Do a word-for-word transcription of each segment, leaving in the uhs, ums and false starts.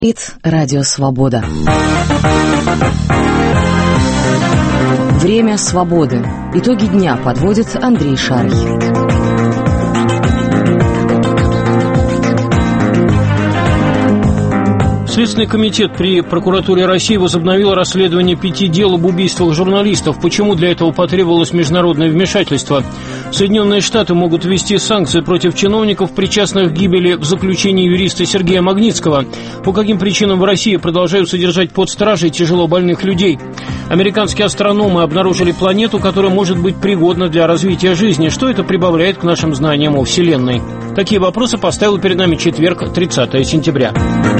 Ит Радио Свобода. Время свободы. Итоги дня подводит Андрей Шарий. Следственный комитет при прокуратуре России возобновил расследование пяти дел об убийствах журналистов. Почему для этого потребовалось международное вмешательство? Соединенные Штаты могут ввести санкции против чиновников, причастных к гибели в заключении юриста Сергея Магнитского. По каким причинам в России продолжают содержать под стражей тяжело больных людей? Американские астрономы обнаружили планету, которая может быть пригодна для развития жизни. Что это прибавляет к нашим знаниям о Вселенной? Такие вопросы поставил перед нами четверг, тридцатое сентября.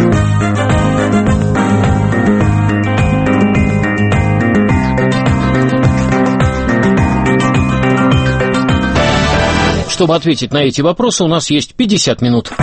Чтобы ответить на эти вопросы, у нас есть пятьдесят минут.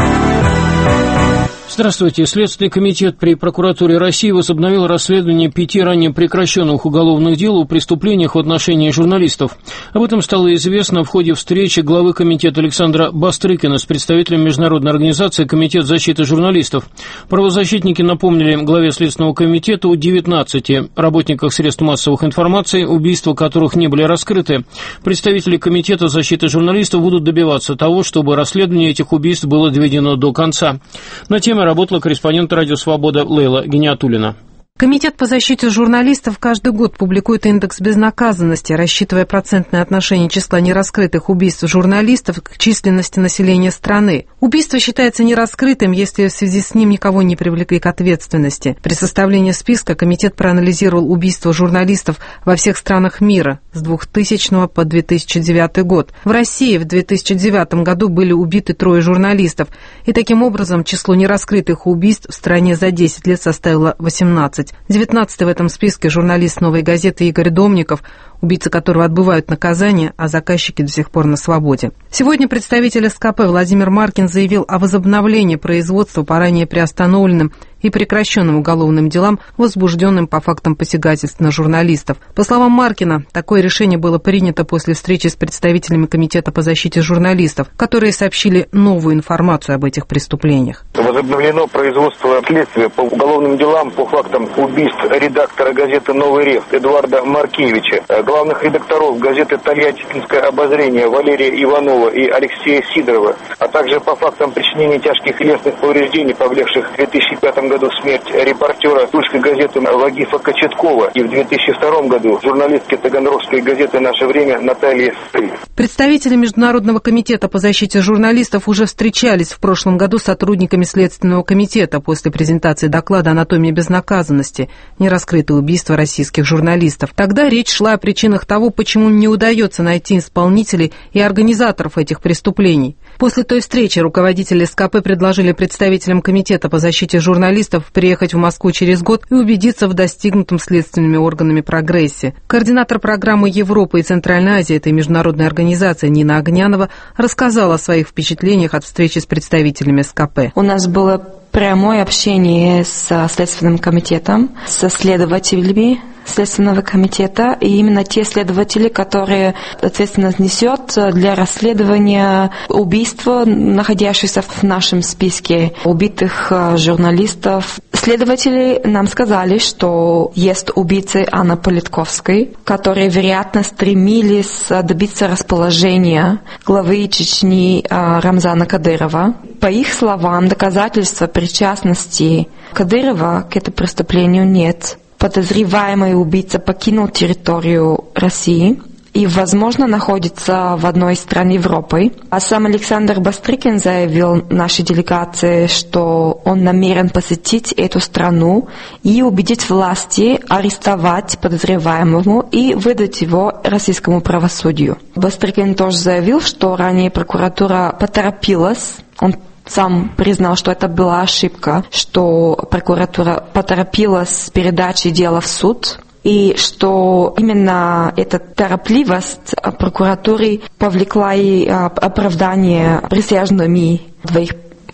Здравствуйте. Следственный комитет при прокуратуре России возобновил расследование пяти ранее прекращенных уголовных дел о преступлениях в отношении журналистов. Об этом стало известно в ходе встречи главы комитета Александра Бастрыкина с представителем международной организации «Комитет защиты журналистов». Правозащитники напомнили главе Следственного комитета о девятнадцати работниках средств массовых информации, убийства которых не были раскрыты. Представители Комитета защиты журналистов будут добиваться того, чтобы расследование этих убийств было доведено до конца. На теме работала корреспондент «Радио Свобода» Лейла Гениатуллина. Комитет по защите журналистов каждый год публикует индекс безнаказанности, рассчитывая процентное отношение числа нераскрытых убийств журналистов к численности населения страны. Убийство считается нераскрытым, если в связи с ним никого не привлекли к ответственности. При составлении списка комитет проанализировал убийства журналистов во всех странах мира с двухтысячного по две тысячи девятый год. В России в две тысячи девятом году были убиты трое журналистов, и таким образом число нераскрытых убийств в стране за десять лет составило восемнадцать. девятнадцатый в этом списке журналист «Новой газеты» Игорь Домников, убийцы которого отбывают наказание, а заказчики до сих пор на свободе. Сегодня представитель СКП Владимир Маркин заявил о возобновлении производства по ранее приостановленным и прекращенным уголовным делам, возбужденным по фактам посягательств на журналистов. По словам Маркина, такое решение было принято после встречи с представителями Комитета по защите журналистов, которые сообщили новую информацию об этих преступлениях. Возобновлено производство следствия по уголовным делам по фактам убийств редактора газеты «Новый Рев» Эдуарда Маркевича, главных редакторов газеты «Тольяттинское обозрение» Валерия Иванова и Алексея Сидорова, а также по фактам причинения тяжких телесных повреждений, повлекших в две тысячи пятом году смерть репортера тульской газеты Вагифа Кочеткова и в две тысячи втором году журналистки таганрогской газеты «Наше время» Натальи Стры. Представители Международного комитета по защите журналистов уже встречались в прошлом году с сотрудниками Следственного комитета после презентации доклада «Анатомия безнаказанности. Нераскрытые убийства российских журналистов». Тогда речь шла о причинах того, почему не удается найти исполнителей и организаторов этих преступлений. После той встречи руководители СКП предложили представителям Комитета по защите журналистов приехать в Москву через год и убедиться в достигнутом следственными органами прогрессе. Координатор программы Европы и Центральной Азии этой международной организации Нина Огнянова рассказала о своих впечатлениях от встречи с представителями СКП. У нас было прямое общение с Следственным комитетом, со следователями Следственного комитета, и именно те следователи, которые ответственность несет для расследования убийства, находящихся в нашем списке убитых журналистов. Следователи нам сказали, что есть убийцы Анны Политковской, которые, вероятно, стремились добиться расположения главы Чечни Рамзана Кадырова. По их словам, доказательства причастности Кадырова к этому преступлению нет. Подозреваемый убийца покинул территорию России и, возможно, находится в одной из стран Европы. А сам Александр Бастрыкин заявил нашей делегации, что он намерен посетить эту страну и убедить власти арестовать подозреваемого и выдать его российскому правосудию. Бастрыкин тоже заявил, что ранее прокуратура поторопилась. Он сам признал, что это была ошибка, что прокуратура поторопилась с передачей дела в суд, и что именно эта торопливость прокуратуры повлекла и оправдание присяжными двоих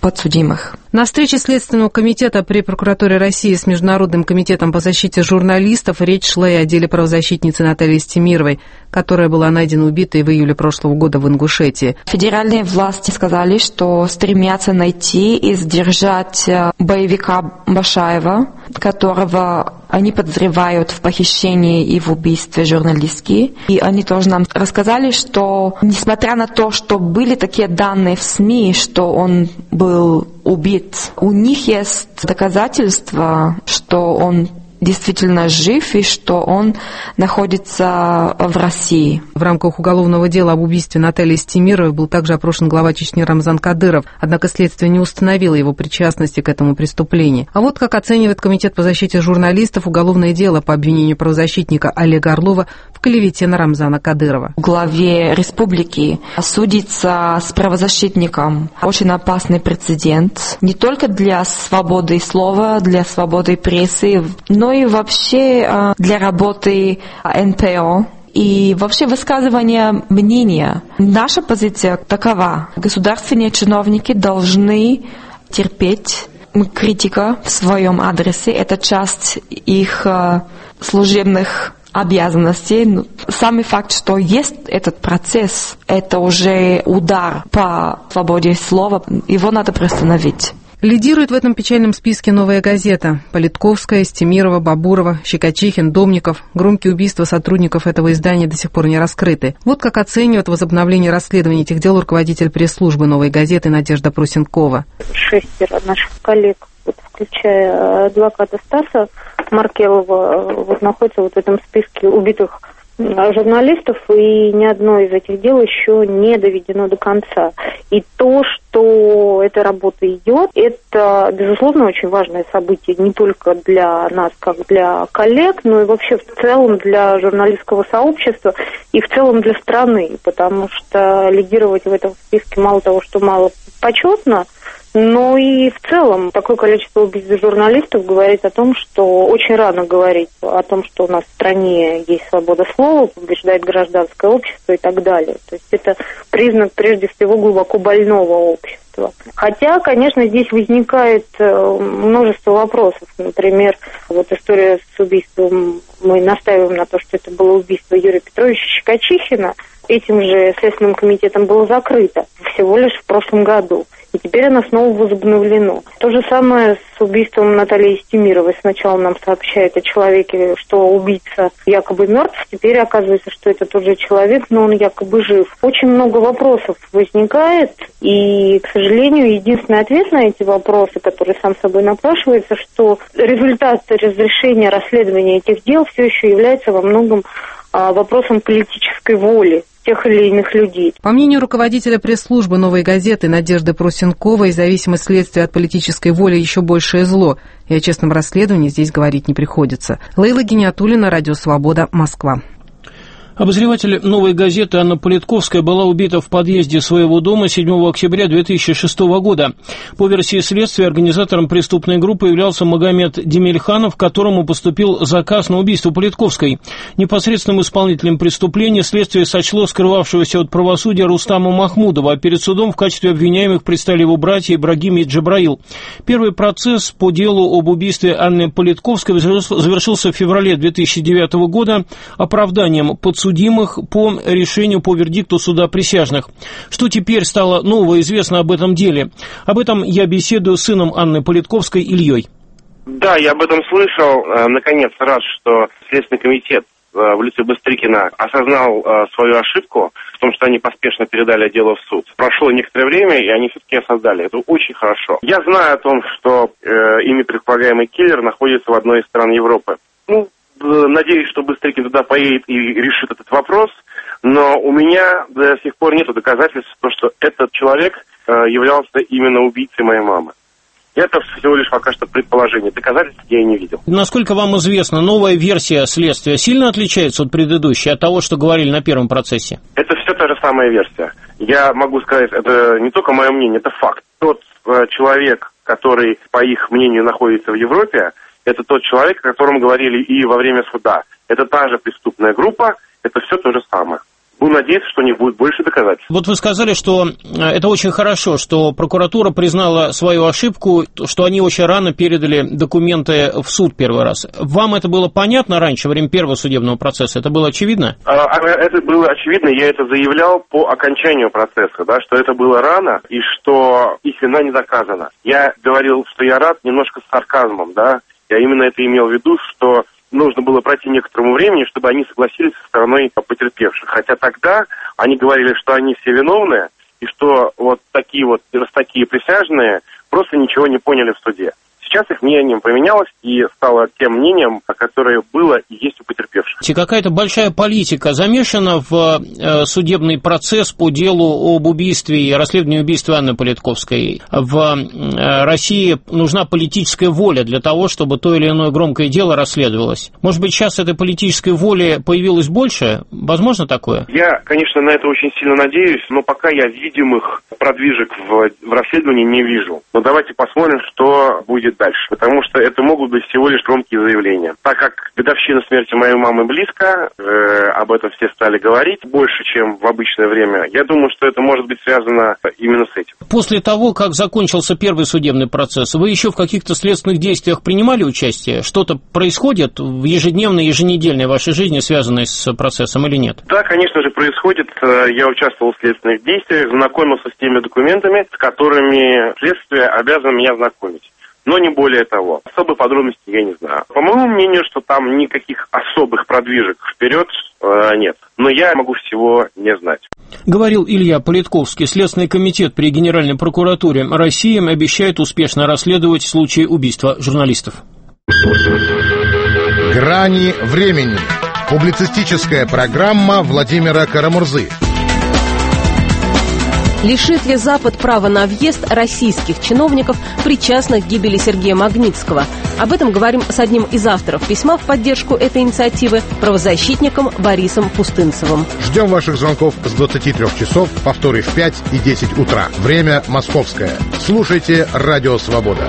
подсудимых. На встрече Следственного комитета при прокуратуре России с Международным комитетом по защите журналистов речь шла и о деле правозащитницы Натальи Стемировой, которая была найдена убитой в июле прошлого года в Ингушетии. Федеральные власти сказали, что стремятся найти и задержать боевика Башаева, которого они подозревают в похищении и в убийстве журналистки. И они тоже нам рассказали, что несмотря на то, что были такие данные в СМИ, что он был убит, у них есть доказательства, что он действительно жив и что он находится в России. В рамках уголовного дела об убийстве Натальи Стемировой был также опрошен глава Чечни Рамзан Кадыров, однако следствие не установило его причастности к этому преступлению. А вот как оценивает Комитет по защите журналистов уголовное дело по обвинению правозащитника Олега Орлова в клевете на Рамзана Кадырова. В главе республики судиться с правозащитником очень опасный прецедент не только для свободы слова, для свободы прессы, но и вообще для работы эн пэ о и вообще высказывания мнения. Наша позиция такова. Государственные чиновники должны терпеть критика в своем адресе. Это часть их служебных обязанностей. Самый факт, что есть этот процесс, это уже удар по свободе слова. Его надо приостановить. Лидирует в этом печальном списке «Новая газета». Политковская, Стемирова, Бабурова, Щекочихин, Домников. Громкие убийства сотрудников этого издания до сих пор не раскрыты. Вот как оценивает возобновление расследования этих дел руководитель пресс-службы «Новой газеты» Надежда Прусенкова. Шестеро наших коллег, вот, включая адвоката Стаса Маркелова, вот, находятся вот в этом списке убитых журналистов, и ни одно из этих дел еще не доведено до конца. И то, что эта работа идет, это, безусловно, очень важное событие не только для нас, как для коллег, но и вообще в целом для журналистского сообщества и в целом для страны, потому что лидировать в этом списке мало того, что мало почетно, но и в целом такое количество убийств журналистов говорит о том, что очень рано говорить о том, что у нас в стране есть свобода слова, побеждает гражданское общество и так далее. То есть это признак, прежде всего, глубоко больного общества. Хотя, конечно, здесь возникает множество вопросов. Например, вот история с убийством, мы настаиваем на то, что это было убийство Юрия Петровича Щекочихина. Этим же Следственным комитетом было закрыто всего лишь в прошлом году. И теперь оно снова возобновлено. То же самое с убийством Натальи Стемировой. Сначала нам сообщают о человеке, что убийца якобы мертв. Теперь оказывается, что это тот же человек, но он якобы жив. Очень много вопросов возникает. И, к сожалению, единственный ответ на эти вопросы, который сам собой напрашивается, что результат разрешения расследования этих дел все еще является во многом а, вопросом политической воли тех или иных людей. По мнению руководителя пресс-службы «Новой газеты» Надежды Прусенковой, зависимость следствия от политической воли еще большее зло, и о честном расследовании здесь говорить не приходится. Лейла Гиниатуллина, Радио Свобода, Москва. Обозреватель «Новой газеты» Анна Политковская была убита в подъезде своего дома седьмого октября две тысячи шестого года. По версии следствия, организатором преступной группы являлся Магомед Демельханов, которому поступил заказ на убийство Политковской. Непосредственным исполнителем преступления следствие сочло скрывавшегося от правосудия Рустама Махмудова, а перед судом в качестве обвиняемых предстали его братья Ибрагим и Джабраил. Первый процесс по делу об убийстве Анны Политковской завершился в феврале две тысячи девятого года оправданием подсудимых судимых по решению по вердикту суда присяжных. Что теперь стало нового известно об этом деле? Об этом я беседую с сыном Анны Политковской Ильей. Да, я об этом слышал. Наконец, рад, что Следственный комитет в лице Быстрыкина осознал свою ошибку в том, что они поспешно передали дело в суд. Прошло некоторое время, и они все-таки осознали. Это очень хорошо. Я знаю о том, что э, ими предполагаемый киллер находится в одной из стран Европы. Ну, надеюсь, что Быстрыкин туда поедет и решит этот вопрос, но у меня до сих пор нет доказательств, что этот человек э, являлся именно убийцей моей мамы. Это всего лишь пока что предположение. Доказательств я и не видел. Насколько вам известно, новая версия следствия сильно отличается от предыдущей, от того, что говорили на первом процессе? Это все та же самая версия. Я могу сказать, это не только мое мнение, это факт. Тот э, человек, который, по их мнению, находится в Европе, это тот человек, о котором говорили и во время суда. Это та же преступная группа, это все то же самое. Будем надеяться, что у них будет больше доказательств. Вот вы сказали, что это очень хорошо, что прокуратура признала свою ошибку, что они очень рано передали документы в суд первый раз. Вам это было понятно раньше, во время первого судебного процесса? Это было очевидно? Это было очевидно, я это заявлял по окончанию процесса, да, что это было рано и что их вина не доказана. Я говорил, что я рад немножко с сарказмом, да, я именно это имел в виду, что нужно было пройти некоторому времени, чтобы они согласились со стороной потерпевших. Хотя тогда они говорили, что они все виновны, и что вот такие вот, раз такие присяжные просто ничего не поняли в суде. Сейчас их мнение поменялось и стало тем мнением, которое было и есть у потерпевших. Какая-то большая политика замешана в э, судебный процесс по делу об убийстве и расследовании убийства Анны Политковской. В э, России нужна политическая воля для того, чтобы то или иное громкое дело расследовалось. Может быть, сейчас этой политической воли появилось больше? Возможно такое? Я, конечно, на это очень сильно надеюсь, но пока я видимых продвижек в, в расследовании не вижу. Но давайте посмотрим, что будет дальше, потому что это могут быть всего лишь громкие заявления. Так как годовщина смерти моей мамы близко, э, об этом все стали говорить больше, чем в обычное время, я думаю, что это может быть связано именно с этим. После того, как закончился первый судебный процесс, вы еще в каких-то следственных действиях принимали участие? Что-то происходит в ежедневной, еженедельной вашей жизни, связанной с процессом, или нет? Да, конечно же, происходит. Я участвовал в следственных действиях, знакомился с теми документами, с которыми следствие обязано меня знакомить. Но не более того. Особых подробностей я не знаю. По моему мнению, что там никаких особых продвижек вперед э, нет. Но я могу всего не знать. Говорил Илья Политковский. Следственный комитет при Генеральной прокуратуре России обещает успешно расследовать случаи убийства журналистов. Грани времени. Публицистическая программа Владимира Карамурзы. Лишит ли Запад права на въезд российских чиновников, причастных к гибели Сергея Магнитского? Об этом говорим с одним из авторов письма в поддержку этой инициативы, правозащитником Борисом Пустынцевым. Ждем ваших звонков с двадцати трёх часов, повторы в пять и десять утра. Время московское. Слушайте «Радио Свобода».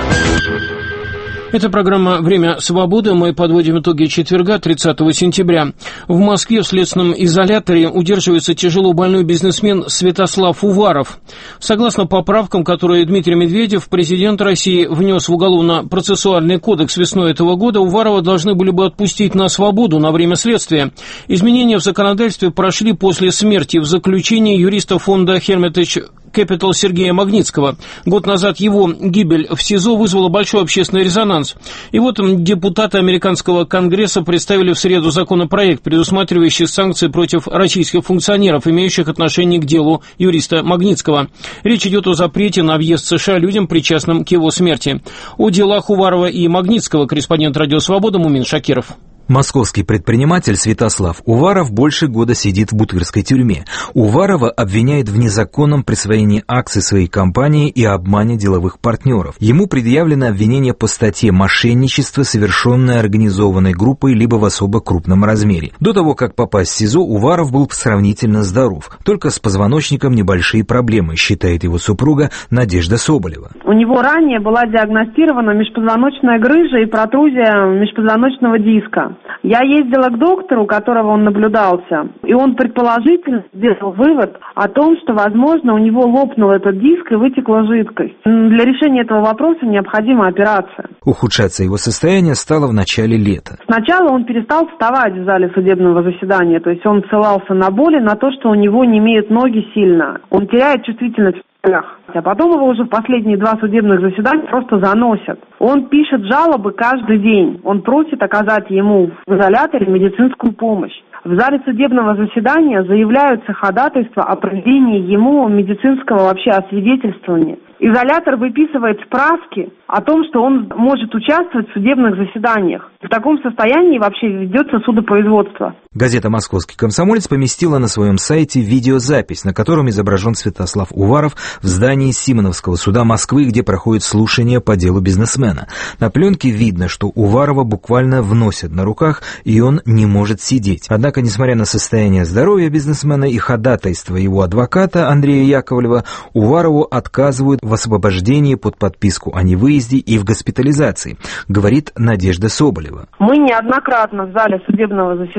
Это программа «Время свободы». Мы подводим итоги четверга, тридцатого сентября. В Москве в следственном изоляторе удерживается тяжело больной бизнесмен Святослав Уваров. Согласно поправкам, которые Дмитрий Медведев, президент России, внес в Уголовно-процессуальный кодекс весной этого года, Уварова должны были бы отпустить на свободу на время следствия. Изменения в законодательстве прошли после смерти в заключении юриста фонда Hermitage Capital Сергея Магнитского. Год назад его гибель в СИЗО вызвала большой общественный резонанс. И вот депутаты американского Конгресса представили в среду законопроект, предусматривающий санкции против российских функционеров, имеющих отношение к делу юриста Магнитского. Речь идет о запрете на въезд в США людям, причастным к его смерти. О делах Уварова и Магнитского корреспондент «Радио Свобода» Мумин Шакиров. Московский предприниматель Святослав Уваров больше года сидит в бутырской тюрьме. Уварова обвиняют в незаконном присвоении акций своей компании и обмане деловых партнеров. Ему предъявлено обвинение по статье «Мошенничество, совершенное организованной группой либо в особо крупном размере». До того, как попасть в СИЗО, Уваров был сравнительно здоров. Только с позвоночником небольшие проблемы, считает его супруга Надежда Соболева. У него ранее была диагностирована межпозвоночная грыжа и протрузия межпозвоночного диска. Я ездила к доктору, у которого он наблюдался, и он предположительно сделал вывод о том, что, возможно, у него лопнул этот диск и вытекла жидкость. Для решения этого вопроса необходима операция. Ухудшаться его состояние стало в начале лета. Сначала он перестал вставать в зале судебного заседания, то есть он ссылался на боли, на то, что у него немеют ноги сильно. Он теряет чувствительность. А потом его уже в последние два судебных заседания просто заносят. Он пишет жалобы каждый день. Он просит оказать ему в изоляторе медицинскую помощь. В зале судебного заседания заявляются ходатайства о проведении ему медицинского вообще освидетельствования. Изолятор выписывает справки о том, что он может участвовать в судебных заседаниях. В таком состоянии вообще ведется судопроизводство. Газета «Московский комсомолец» поместила на своем сайте видеозапись, на котором изображен Святослав Уваров в здании Симоновского суда Москвы, где проходит слушание по делу бизнесмена. На пленке видно, что Уварова буквально вносят на руках, и он не может сидеть. Однако, несмотря на состояние здоровья бизнесмена и ходатайство его адвоката Андрея Яковлева, Уварову отказывают в освобождении под подписку о невыезде и в госпитализации, говорит Надежда Соболева. Мы неоднократно в зале судебного заседания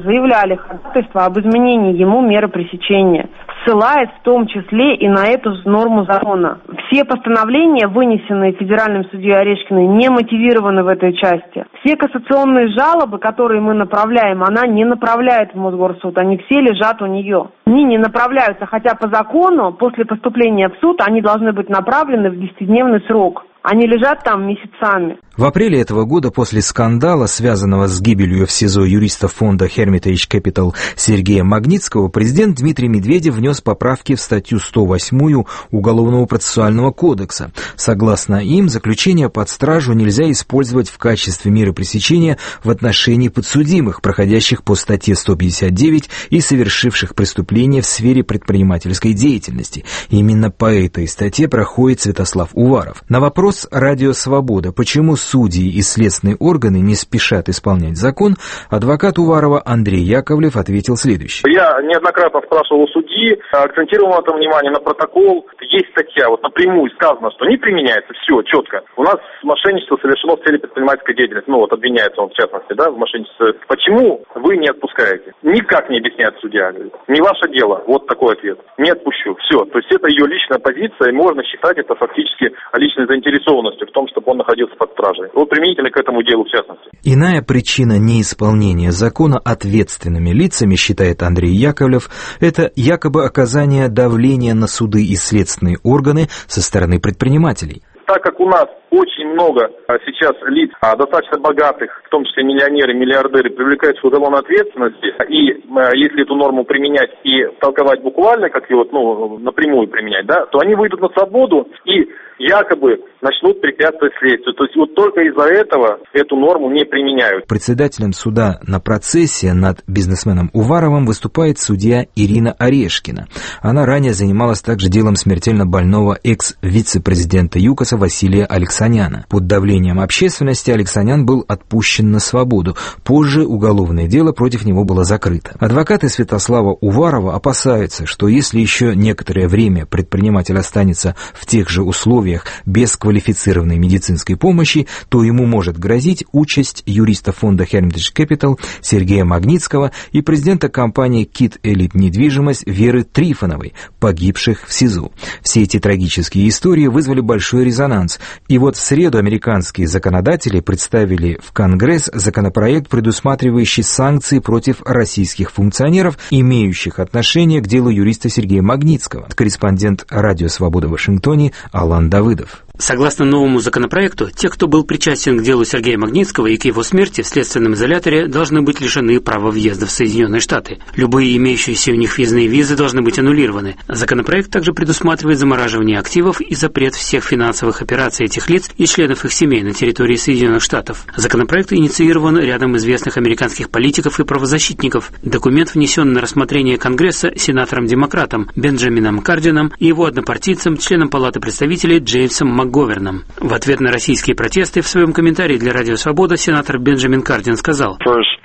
заявляли ходатайство об изменении ему меры пресечения, ссылаясь в том числе и на эту норму закона. Все постановления, вынесенные Федеральным судьей Орешкиной, не мотивированы в этой части. Все кассационные жалобы, которые мы направляем, она не направляет в Мосгорсуд, они все лежат у нее. Они не направляются, хотя по закону после поступления в суд они должны быть направлены в десятидневный срок. Они лежат там месяцами. В апреле этого года после скандала, связанного с гибелью в СИЗО юриста фонда Hermitage Capital Сергея Магнитского, президент Дмитрий Медведев внес поправки в статью сто восемь Уголовного процессуального кодекса. Согласно им, заключение под стражу нельзя использовать в качестве меры пресечения в отношении подсудимых, проходящих по статье сто пятьдесят девять и совершивших преступления в сфере предпринимательской деятельности. Именно по этой статье проходит Святослав Уваров. На вопрос «Радио Свобода», почему судьи и следственные органы не спешат исполнять закон, адвокат Уварова Андрей Яковлев ответил следующее. Я неоднократно спрашивал у судьи, акцентировал на этом внимание, на протокол. Есть статья, вот напрямую сказано, что не применяется, все, четко. У нас мошенничество совершено в целях предпринимательской деятельности, ну вот обвиняется он в частности, да, в мошенничестве. Почему вы не отпускаете? Никак не объясняет судья. Не ваше дело, вот такой ответ. Не отпущу, все. То есть это ее личная позиция, и можно считать это фактически личной заинтересованностью в том, чтобы он находился под стражей. Вот применительно к этому делу в частности. Иная причина неисполнения закона ответственными лицами, считает Андрей Яковлев, это якобы оказание давления на суды и следственные органы со стороны предпринимателей. Так как у нас очень много сейчас лиц, достаточно богатых, в том числе миллионеры, миллиардеры, привлекаются к уголовной ответственности, и если эту норму применять и толковать буквально, как ее вот, ну, напрямую применять, да, то они выйдут на свободу и якобы начнут препятствовать следствию. То есть вот только из-за этого эту норму не применяют. Председателем суда на процессе над бизнесменом Уваровым выступает судья Ирина Орешкина. Она ранее занималась также делом смертельно больного экс-вице-президента ЮКОСа Василия Алексаняна. Под давлением общественности Алексанян был отпущен на свободу. Позже уголовное дело против него было закрыто. Адвокаты Святослава Уварова опасаются, что если еще некоторое время предприниматель останется в тех же условиях без квалифицированной медицинской помощи, то ему может грозить участь юриста фонда Hermitage Capital Сергея Магнитского и президента компании Кит Элит Недвижимость Веры Трифоновой, погибших в СИЗО. Все эти трагические истории вызвали большой резонанс. И вот в среду американские законодатели представили в Конгресс законопроект, предусматривающий санкции против российских функционеров, имеющих отношение к делу юриста Сергея Магнитского. Корреспондент «Радио Свобода» в Вашингтоне Алан Давыдов. Согласно новому законопроекту, те, кто был причастен к делу Сергея Магнитского и к его смерти в следственном изоляторе, должны быть лишены права въезда в Соединенные Штаты. Любые имеющиеся у них въездные визы должны быть аннулированы. Законопроект также предусматривает замораживание активов и запрет всех финансовых операций этих лиц и членов их семей на территории Соединенных Штатов. Законопроект инициирован рядом известных американских политиков и правозащитников. Документ внесен на рассмотрение Конгресса сенатором-демократом Бенджамином Кардином и его однопартийцем, членом Палаты представителей Джеймсом МакГоверном. В ответ на российские протесты в своем комментарии для «Радио Свобода» сенатор Бенджамин Кардин сказал: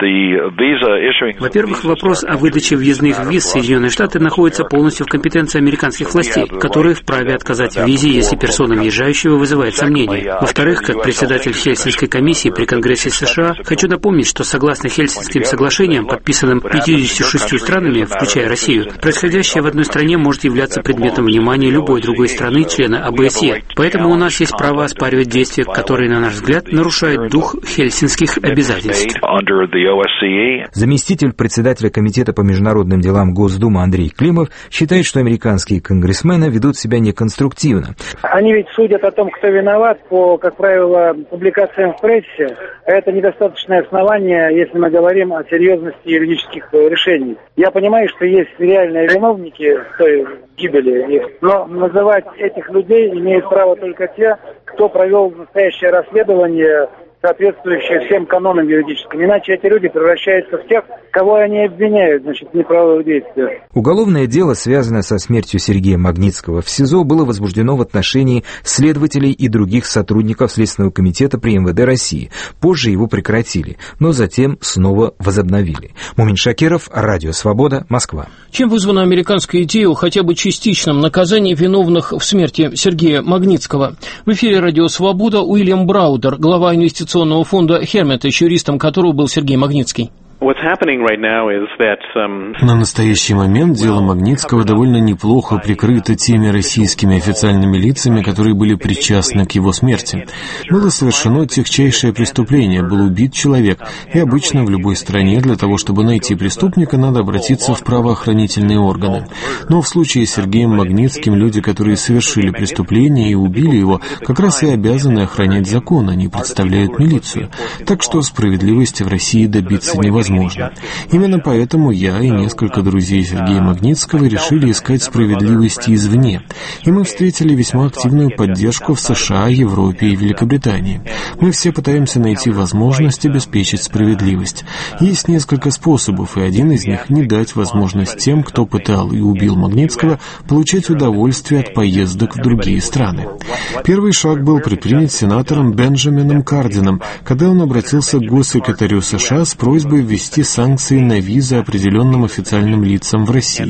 во-первых, вопрос о выдаче въездных виз в Соединенные Штаты находится полностью в компетенции американских властей, которые вправе отказать в визе, если персона въезжающего вызывает сомнения. Во-вторых, как председатель Хельсинской комиссии при Конгрессе США, хочу напомнить, что согласно Хельсинским соглашениям, подписанным пятьюдесятью шестью странами, включая Россию, происходящее в одной стране может являться предметом внимания любой другой страны, члена ОБСЕ. Поэтому у нас есть право оспаривать действия, которые, на наш взгляд, нарушают дух хельсинских обязательств. Заместитель председателя Комитета по международным делам Госдумы Андрей Климов считает, что американские конгрессмены ведут себя неконструктивно. Они ведь судят о том, кто виноват, по, как правило, публикациям в прессе. Это недостаточное основание, если мы говорим о серьезности юридических решений. Я понимаю, что есть реальные виновники той гибели, но называть этих людей имеют право только те, кто провел настоящее расследование, соответствующее всем канонам юридическим. Иначе эти люди превращаются в тех, кого они обвиняют, значит, в неправовых действиях. Уголовное дело, связанное со смертью Сергея Магнитского в СИЗО, было возбуждено в отношении следователей и других сотрудников Следственного комитета при эм вэ дэ России. Позже его прекратили, но затем снова возобновили. Мумин Шакиров, Радио Свобода, Москва. Чем вызвана американская идея о хотя бы частичном наказании виновных в смерти Сергея Магнитского? В эфире Радио Свобода Уильям Браудер, глава инвестиционного фонда Hermitage, юристом которого был Сергей Магнитский. На настоящий момент дело Магнитского довольно неплохо прикрыто теми российскими официальными лицами, которые были причастны к его смерти. Было совершено тягчайшее преступление, был убит человек, и обычно в любой стране для того, чтобы найти преступника, надо обратиться в правоохранительные органы. Но в случае с Сергеем Магнитским люди, которые совершили преступление и убили его, как раз и обязаны охранять закон, они представляют милицию. Так что справедливости в России добиться невозможно. Возможно. Именно поэтому я и несколько друзей Сергея Магнитского решили искать справедливости извне. И мы встретили весьма активную поддержку в США, Европе и Великобритании. Мы все пытаемся найти возможность обеспечить справедливость. Есть несколько способов, и один из них — не дать возможность тем, кто пытал и убил Магнитского, получать удовольствие от поездок в другие страны. Первый шаг был предпринят сенатором Бенджамином Кардином, когда он обратился к госсекретарю США с просьбой ввести ввести санкции на визы определенным официальным лицам в России.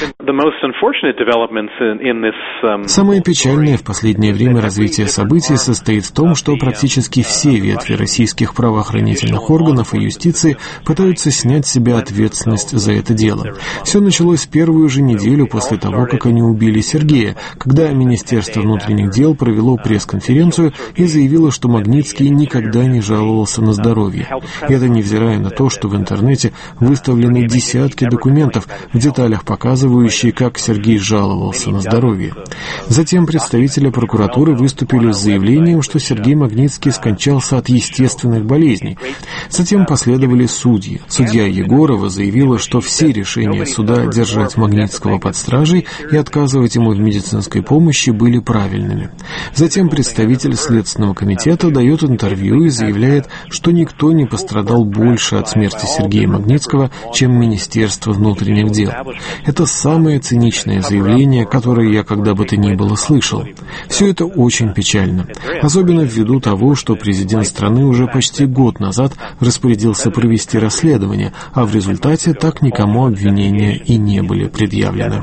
Самое печальное в последнее время развитие событий состоит в том, что практически все ветви российских правоохранительных органов и юстиции пытаются снять с себя ответственность за это дело. Все началось в первую же неделю после того, как они убили Сергея, когда Министерство внутренних дел провело пресс-конференцию и заявило, что Магнитский никогда не жаловался на здоровье. И это невзирая на то, что в интернете выставлены десятки документов, в деталях показывающие, как Сергей жаловался на здоровье. Затем представители прокуратуры выступили с заявлением, что Сергей Магнитский скончался от естественных болезней. Затем последовали судьи. Судья Егорова заявила, что все решения суда держать Магнитского под стражей и отказывать ему в медицинской помощи были правильными. Затем представитель Следственного комитета дает интервью и заявляет, что никто не пострадал больше от смерти Сергея Магнитского, чем Министерство внутренних дел. Это самое циничное заявление, которое я когда бы то ни было слышал. Все это очень печально, особенно ввиду того, что президент страны уже почти год назад распорядился провести расследование, а в результате так никому обвинения и не были предъявлены.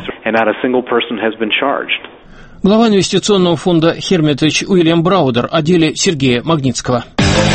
Глава инвестиционного фонда «Хермитедж» Уильям Браудер о деле Сергея Магнитского.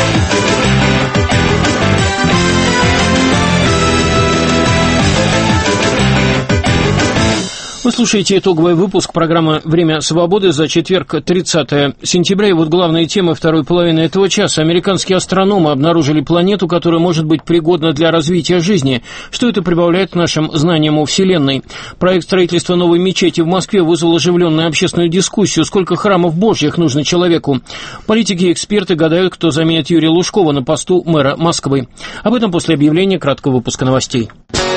Вы слушаете итоговый выпуск программы «Время свободы» за четверг, тридцатое сентября. И вот главные темы второй половины этого часа. Американские астрономы обнаружили планету, которая может быть пригодна для развития жизни. Что это прибавляет к нашим знаниям о Вселенной? Проект строительства новой мечети в Москве вызвал оживленную общественную дискуссию. Сколько храмов божьих нужно человеку? Политики и эксперты гадают, кто заменит Юрия Лужкова на посту мэра Москвы. Об этом после объявления краткого выпуска новостей.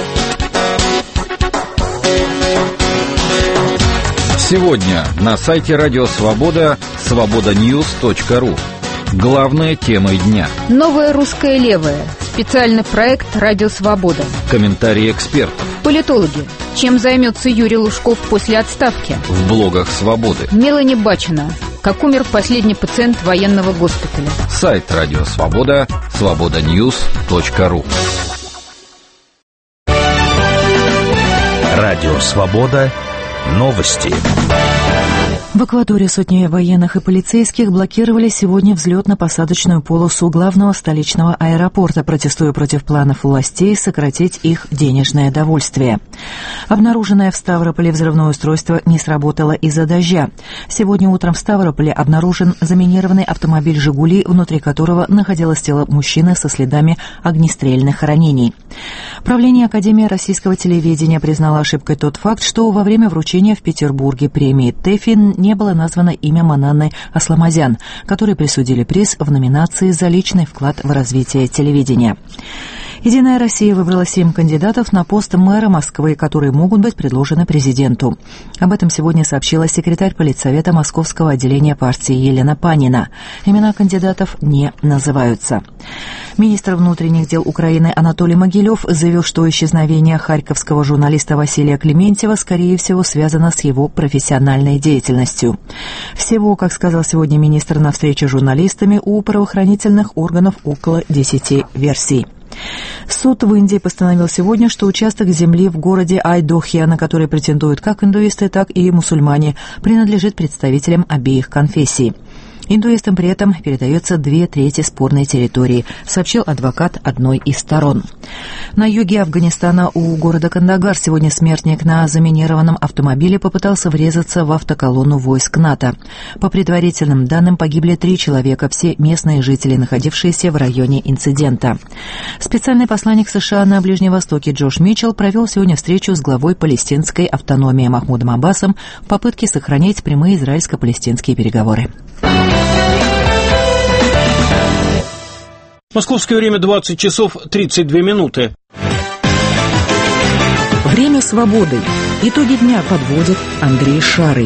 Сегодня на сайте Радио Свобода свобода ньюс точка ру. Главные темы дня. Новое русское левое. Специальный проект «Радио Свобода». Комментарии экспертов. Политологи. Чем займется Юрий Лужков после отставки? В блогах Свободы. Мелани Бачина. Как умер последний пациент военного госпиталя. Сайт Радио Свобода свобода ньюс точка ру. Радио Свобода. Новости. В Эквадоре сотни военных и полицейских блокировали сегодня взлетно-посадочную полосу главного столичного аэропорта, протестуя против планов властей сократить их денежное довольствие. Обнаруженное в Ставрополе взрывное устройство не сработало из-за дождя. Сегодня утром в Ставрополе обнаружен заминированный автомобиль «Жигули», внутри которого находилось тело мужчины со следами огнестрельных ранений. Правление Академии российского телевидения признало ошибкой тот факт, что во время вручения в Петербурге премии ТЭФИ не было названо имя Мананны Асламазян, которой присудили приз в номинации «За личный вклад в развитие телевидения». «Единая Россия» выбрала семь кандидатов на пост мэра Москвы, которые могут быть предложены президенту. Об этом сегодня сообщила секретарь Политсовета Московского отделения партии Елена Панина. Имена кандидатов не называются. Министр внутренних дел Украины Анатолий Могилев заявил, что исчезновение харьковского журналиста Василия Клементьева, скорее всего, связано с его профессиональной деятельностью. Всего, как сказал сегодня министр на встрече с журналистами, у правоохранительных органов около десяти версий. Суд в Индии постановил сегодня, что участок земли в городе Айдохья, на который претендуют как индуисты, так и мусульмане, принадлежит представителям обеих конфессий. Индуистам при этом передается две трети спорной территории, сообщил адвокат одной из сторон. На юге Афганистана у города Кандагар сегодня смертник на заминированном автомобиле попытался врезаться в автоколонну войск НАТО. По предварительным данным, погибли три человека, все местные жители, находившиеся в районе инцидента. Специальный посланник США на Ближнем Востоке Джош Митчелл провел сегодня встречу с главой палестинской автономии Махмудом Аббасом в попытке сохранить прямые израильско-палестинские переговоры. Московское время двадцать часов тридцать две минуты. Время свободы. Итоги дня подводит Андрей Шарый.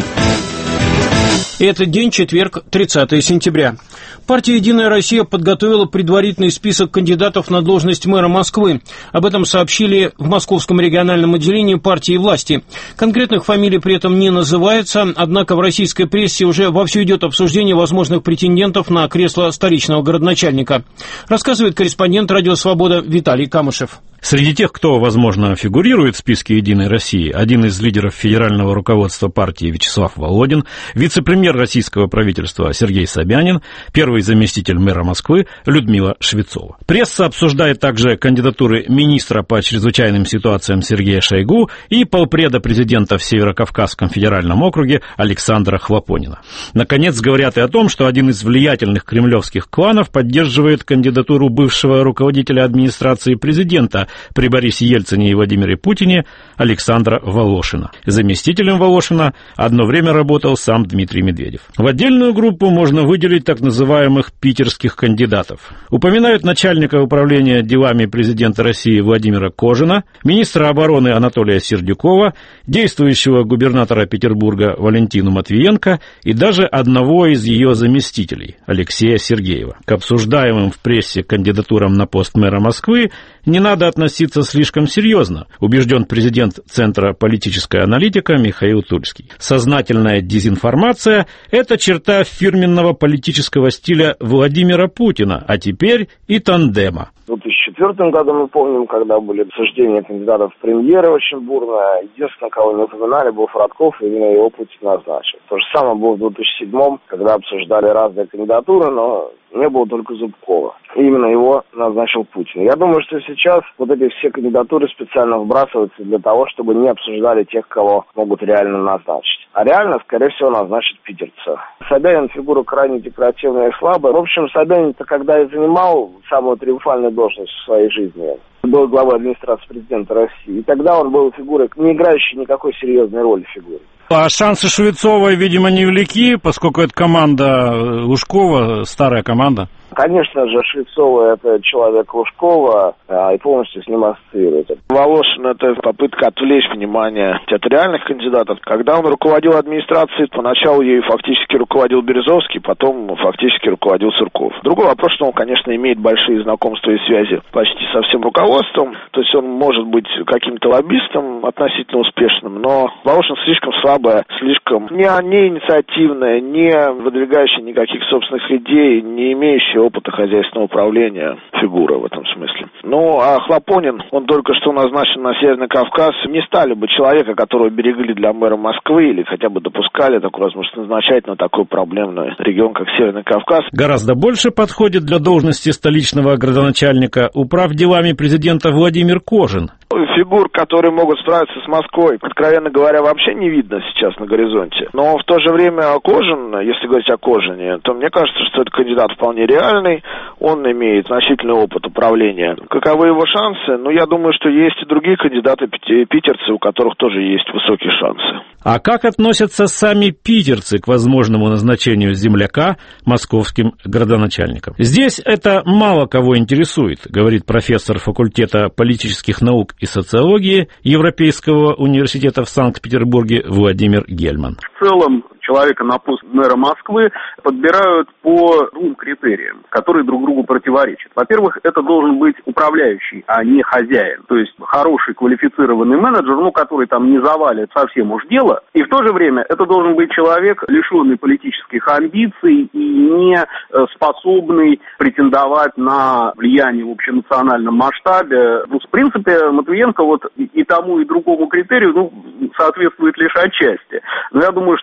Этот день, четверг, тридцатое сентября. Партия «Единая Россия» подготовила предварительный список кандидатов на должность мэра Москвы. Об этом сообщили в Московском региональном отделении партии власти. Конкретных фамилий при этом не называется, однако в российской прессе уже вовсю идет обсуждение возможных претендентов на кресло столичного городоначальника. Рассказывает корреспондент «Радио Свобода» Виталий Камышев. Среди тех, кто, возможно, фигурирует в списке «Единой России», один из лидеров федерального руководства партии Вячеслав Володин, вице-премьер российского правительства Сергей Собянин, первый заместитель мэра Москвы Людмила Швецова. Пресса обсуждает также кандидатуры министра по чрезвычайным ситуациям Сергея Шойгу и полпреда президента в Северокавказском федеральном округе Александра Хлопонина. Наконец, говорят и о том, что один из влиятельных кремлевских кланов поддерживает кандидатуру бывшего руководителя администрации президента при Борисе Ельцине и Владимире Путине Александра Волошина. Заместителем Волошина одно время работал сам Дмитрий Медведев. В отдельную группу можно выделить так называемых питерских кандидатов. Упоминают начальника управления делами президента России Владимира Кожина, министра обороны Анатолия Сердюкова, действующего губернатора Петербурга Валентину Матвиенко и даже одного из ее заместителей Алексея Сергеева. К обсуждаемым в прессе кандидатурам на пост мэра Москвы не надо относиться слишком серьезно, убежден президент Центра политическая аналитика Михаил Тульский. Сознательная дезинформация – это черта фирменного политического стиля Владимира Путина, а теперь и тандема. В две тысячи четвёртом году мы помним, когда были обсуждения кандидатов в премьеры очень бурно. Единственное, кого не упоминали, был Фродков, и именно его Путин назначил. То же самое было в две тысячи седьмом, когда обсуждали разные кандидатуры, но не было только Зубкова. И именно его назначил Путин. Я думаю, что сейчас вот эти все кандидатуры специально вбрасываются для того, чтобы не обсуждали тех, кого могут реально назначить. А реально, скорее всего, назначат питерца. Собянин фигура крайне декоративная и слабая. В общем, Собянин-то когда и занимал самую триумфальную должность в своей жизни, был главой администрации президента России. И тогда он был фигурой, не играющей никакой серьезной роли фигурой. А шансы Швецовой, видимо, невелики, поскольку это команда Лужкова, старая команда. Конечно же, Швецова – это человек Лужкова, а, и полностью с ним ассоциирует. Волошин – это попытка отвлечь внимание от реальных кандидатов. Когда он руководил администрацией, поначалу ей фактически руководил Березовский, потом фактически руководил Сурков. Другой вопрос, что он, конечно, имеет большие знакомства и связи почти со всем руководством, то есть он может быть каким-то лоббистом относительно успешным, но Волошин слишком слабая, слишком не, не инициативная, не выдвигающая никаких собственных идей, не имеющая опыта хозяйственного управления фигура в этом смысле. Ну, а Хлопонин, он только что назначен на Северный Кавказ, не стали бы человека, которого берегли для мэра Москвы или хотя бы допускали такую возможность назначать на такой проблемный регион, как Северный Кавказ. Гораздо больше подходит для должности столичного градоначальника управ делами президента Владимир Кожин. Фигур, которые могут справиться с Москвой, откровенно говоря, вообще не видно сейчас на горизонте. Но в то же время Кожин, если говорить о Кожине, то мне кажется, что это кандидат вполне реальный, он имеет значительный опыт управления. Каковы его шансы? Ну, я думаю, что есть и другие кандидаты питерцы, у которых тоже есть высокие шансы. А как относятся сами питерцы к возможному назначению земляка московским градоначальником? Здесь это мало кого интересует, говорит профессор факультета политических наук и социологии Европейского университета в Санкт-Петербурге Владимир Гельман. В целом человека на пост мэра Москвы подбирают по двум критериям, которые друг другу противоречат. Во-первых, это должен быть управляющий, а не хозяин. То есть хороший квалифицированный менеджер, ну, который там не завалит совсем уж дело. И в то же время это должен быть человек, лишенный политических амбиций и не способный претендовать на влияние в общенациональном масштабе. Ну, в принципе, Матвиенко вот и тому, и другому критерию, ну, соответствует лишь отчасти. Но я думаю, что это может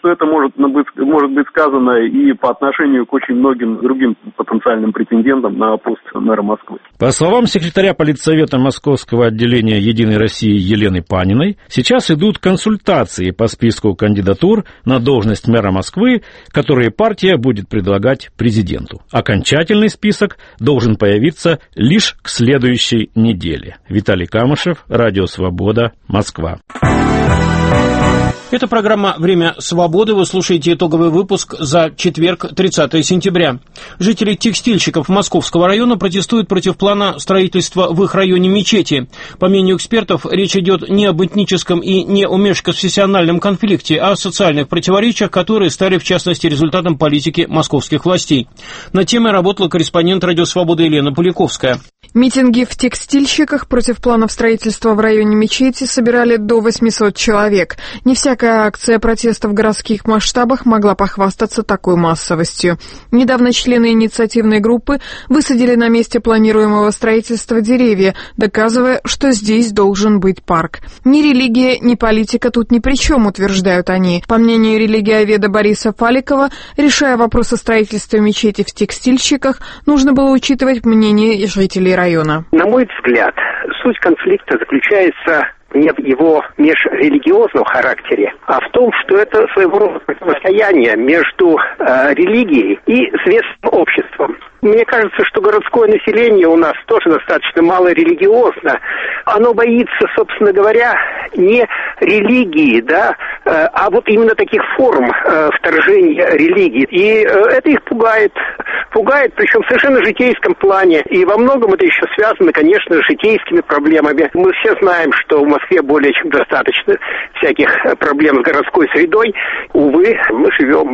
может быть, может быть сказано и по отношению к очень многим другим потенциальным претендентам на пост мэра Москвы. По словам секретаря политсовета Московского отделения «Единой России» Елены Паниной, сейчас идут консультации по списку кандидатур на должность мэра Москвы, которые партия будет предлагать президенту. Окончательный список должен появиться лишь к следующей неделе. Виталий Камышев, Радио Свобода, Москва. Это программа «Время свободы». Вы слушаете итоговый выпуск за четверг, тридцатое сентября. Жители текстильщиков Московского района протестуют против плана строительства в их районе мечети. По мнению экспертов, речь идет не об этническом и не о межконфессиональном конфликте, а о социальных противоречиях, которые стали, в частности, результатом политики московских властей. Над темой работала корреспондент «Радио Свобода» Елена Поляковская. Митинги в текстильщиках против планов строительства в районе мечети собирали до восьмисот человек. Не всякая акция протеста в городских масштабах могла похвастаться такой массовостью. Недавно члены инициативной группы высадили на месте планируемого строительства деревья, доказывая, что здесь должен быть парк. Ни религия, ни политика тут ни при чем, утверждают они. По мнению религиоведа Бориса Фаликова, решая вопрос о строительстве мечети в текстильщиках, нужно было учитывать мнение жителей района. На мой взгляд, суть конфликта заключается не в его межрелигиозном характере, а в том, что это своего рода противостояние между э, религией и светским обществом. Мне кажется, что городское население у нас тоже достаточно мало религиозно. Оно боится, собственно говоря, не религии, да, а вот именно таких форм вторжения религии. И это их пугает. Пугает, причем в совершенно житейском плане. И во многом это еще связано, конечно, с житейскими проблемами. Мы все знаем, что в Москве более чем достаточно всяких проблем с городской средой. Увы, мы живем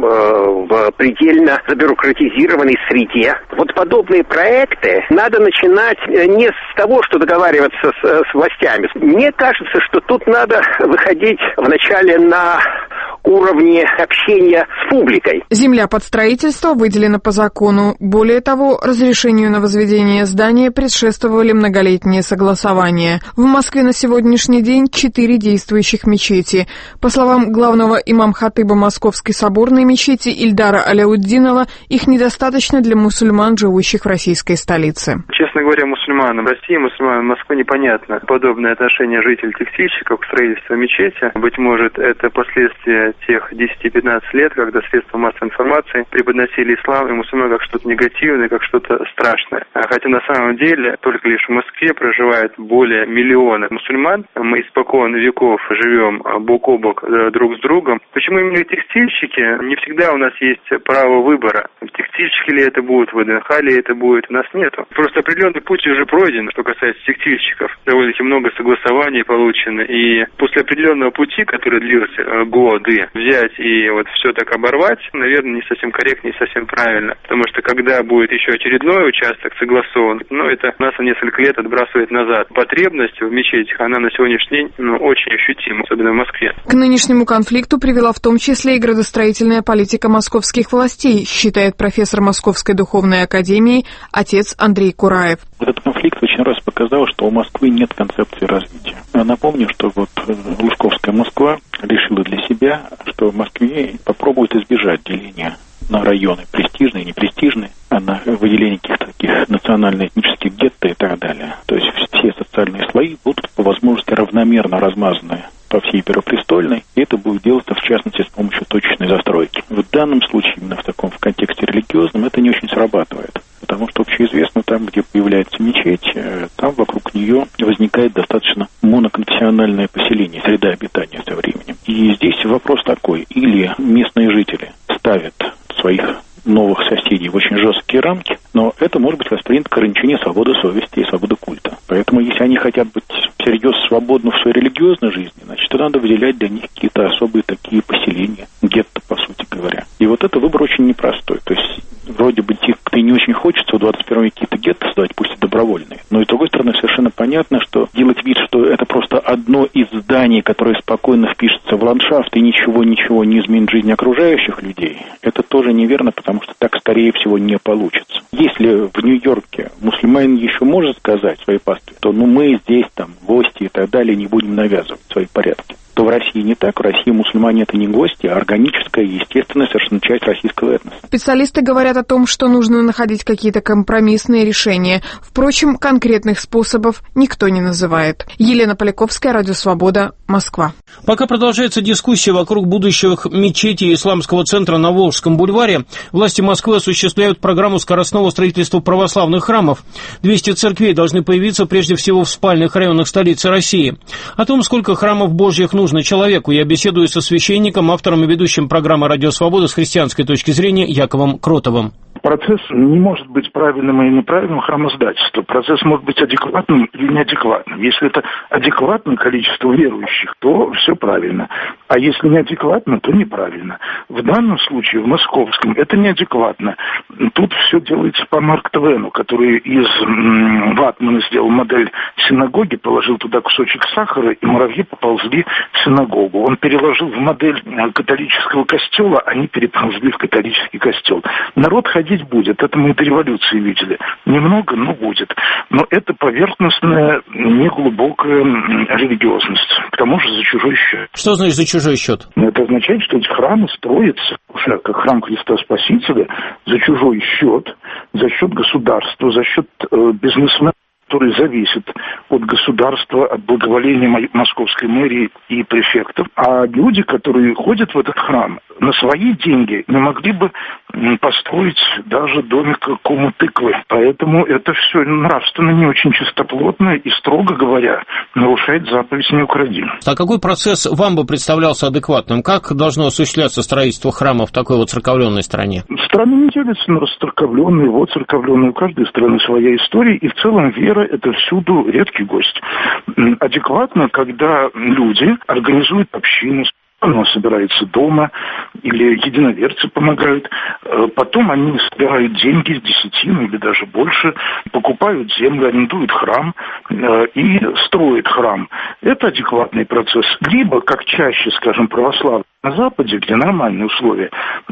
в предельно забюрократизированной среде. Вот подобные проекты надо начинать не с того, что договариваться с, с властями. Мне кажется, что тут надо выходить вначале на уровне общения с публикой. Земля под строительство выделена по закону. Более того, разрешению на возведение здания предшествовали многолетние согласования. В Москве на сегодняшний день четыре действующих мечети. По словам главного имам-хатыба Московской соборной мечети Ильдара Аляутдинова, их недостаточно для мусульман, живущих в российской столице. Честно говоря, мусульманам России, мусульманам Москвы непонятно подобное отношение жителей текстильщиков к строительству мечети. Быть может, это последствия тех десяти-пятнадцати лет, когда средства массовой информации преподносили ислам и мусульман как что-то негативное, как что-то страшное. Хотя на самом деле только лишь в Москве проживает более миллиона мусульман. Мы испокон веков живем бок о бок друг с другом. Почему именно текстильщики? Не всегда у нас есть право выбора. Текстильщики ли это будут, ВДНХ ли это будет, у нас нету. Просто определенный путь уже пройден, что касается текстильщиков. Довольно-таки много согласований получено. И после определенного пути, который длился годы, взять и вот все так оборвать, наверное, не совсем корректно, не совсем правильно. Потому что когда будет еще очередной участок согласован, ну, это нас на несколько лет отбрасывает назад. Потребность в мечетях, она на сегодняшний день ну, очень ощутима, особенно в Москве. К нынешнему конфликту привела в том числе и градостроительная политика московских властей, считает профессор Московской духовной академии отец Андрей Кураев. Этот конфликт очень раз показал, что у Москвы нет концепции развития. Я напомню, что вот Лужковская Москва решила для себя, что в Москве попробует избежать деления на районы престижные, непрестижные, а на выделение каких-то таких национально-этнических гетто и так далее. То есть все социальные слои будут по возможности равномерно размазаны по всей Первопрестольной, и это будет делаться, в частности, с помощью точечной застройки. В данном случае, именно в таком в контексте религиозном, это не очень срабатывает. Потому что общеизвестно, там, где появляется мечеть, там вокруг нее возникает достаточно моноконфессиональное поселение, среда обитания со временем. И здесь вопрос такой: или местные жители ставят своих новых соседей в очень жесткие рамки, но это может быть воспринято как ограничение свободы совести и свободы культа. Поэтому, если они хотят быть всерьез свободны в своей религиозной жизни, значит, то надо выделять для них какие-то особые такие поселения, гетто, по сути говоря. И вот это выбор очень непростой. То есть, вроде бы тех, кто не очень хочется в двадцать первом веке какие-то гетто создавать, пусть и добровольные. Но, и с другой стороны, совершенно понятно, что делать вид, что это просто одно из зданий, которое спокойно впишется в ландшафт и ничего-ничего не изменит в жизни окружающих людей, это тоже неверно, потому что так, скорее всего, не получится. Если в Нью-Йорке мусульманин еще может сказать своей пастве, то ну мы здесь, там, гости и так далее, не будем навязывать свои порядки. то в России не так. В России мусульмане это не гости, а органическая, естественная совершенно часть российского этноса. Специалисты говорят о том, что нужно находить какие-то компромиссные решения. Впрочем, конкретных способов никто не называет. Елена Поляковская, Радио Свобода, Москва. Пока продолжается дискуссия вокруг будущих мечетей Исламского центра на Волжском бульваре, власти Москвы осуществляют программу скоростного строительства православных храмов. двести церквей должны появиться прежде всего в спальных районах столицы России. О том, сколько храмов божьих нужно человеку, я беседую со священником, автором и ведущим программы «Радио Свобода» с христианской точки зрения Яковом Кротовым. Процесс не может быть правильным и неправильным храмоздательства. Процесс может быть адекватным или неадекватным. Если это адекватное количество верующих, то все правильно. А если неадекватно, то неправильно. В данном случае, в московском, это неадекватно. Тут все делается по Марк Твену, который из м- ватмана сделал модель синагоги, положил туда кусочек сахара, и муравьи поползли в синагогу. Он переложил в модель католического костела, они переползли в католический костел. Народ ходить будет, это мы до революции видели. Немного, но будет. Но это поверхностная, неглубокая религиозность. К тому же за чужой счет. Что значит за чужой счет? Это означает, что эти храмы строятся уже как храм Христа Спасителя за чужой счет, за счет государства, за счет э, бизнесменов, который зависит от государства, от благоволения московской мэрии и префектов. А люди, которые ходят в этот храм, на свои деньги не могли бы построить даже домик кому тыквы. Поэтому это все нравственно не очень чистоплотно и, строго говоря, нарушает заповедь «не укради». А какой процесс вам бы представлялся адекватным? Как должно осуществляться строительство храма в такой вот церковленной стране? Страны не делятся на расцерковленные, вот церковленные. У каждой страны своя история, и в целом вера – это всюду редкий гость. Адекватно, когда люди организуют общину, она собирается дома, или единоверцы помогают. Потом они собирают деньги, десятину или даже больше, покупают землю, арендуют храм и строят храм. Это адекватный процесс. Либо, как чаще, скажем, православные на Западе, где нормальные условия,